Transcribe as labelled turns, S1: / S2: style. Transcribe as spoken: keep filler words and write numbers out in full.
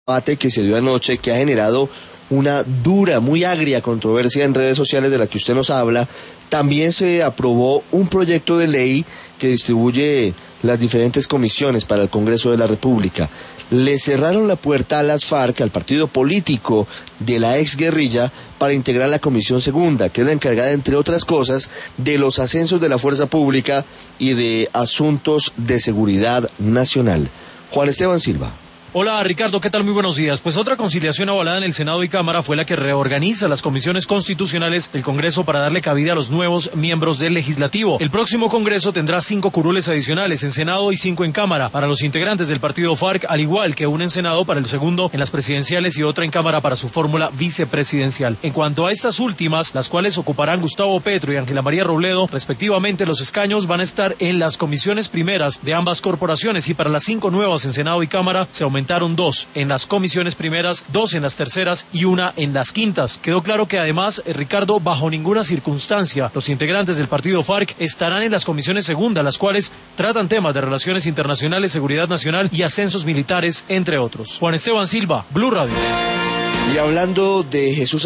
S1: debate que se dio anoche, que ha generado una dura, muy agria controversia en redes sociales de la que usted nos habla. También se aprobó un proyecto de ley que distribuye las diferentes comisiones para el Congreso de la República. Le cerraron la puerta a las FARC, al partido político de la exguerrilla, para integrar la Comisión Segunda, que es la encargada, entre otras cosas, de los ascensos de la fuerza pública y de asuntos de seguridad nacional. Juan Esteban Silva.
S2: Hola Ricardo, ¿qué tal? Muy buenos días. Pues otra conciliación avalada en el Senado y Cámara fue la que reorganiza las comisiones constitucionales del Congreso para darle cabida a los nuevos miembros del Legislativo. El próximo Congreso tendrá cinco curules adicionales en Senado y cinco en Cámara para los integrantes del partido FARC, al igual que una en Senado para el segundo en las presidenciales y otra en Cámara para su fórmula vicepresidencial. En cuanto a estas últimas, las cuales ocuparán Gustavo Petro y Ángela María Robledo, respectivamente, los escaños van a estar en las comisiones primeras de ambas corporaciones, y para las cinco nuevas en Senado y Cámara se aumentará aumentaron dos en las comisiones primeras, dos en las terceras y una en las quintas. Quedó claro que además, eh, Ricardo, bajo ninguna circunstancia los integrantes del partido FARC estarán en las comisiones segundas, las cuales tratan temas de relaciones internacionales, seguridad nacional y ascensos militares, entre otros. Juan Esteban Silva, Blue Radio.
S1: Y hablando de Jesús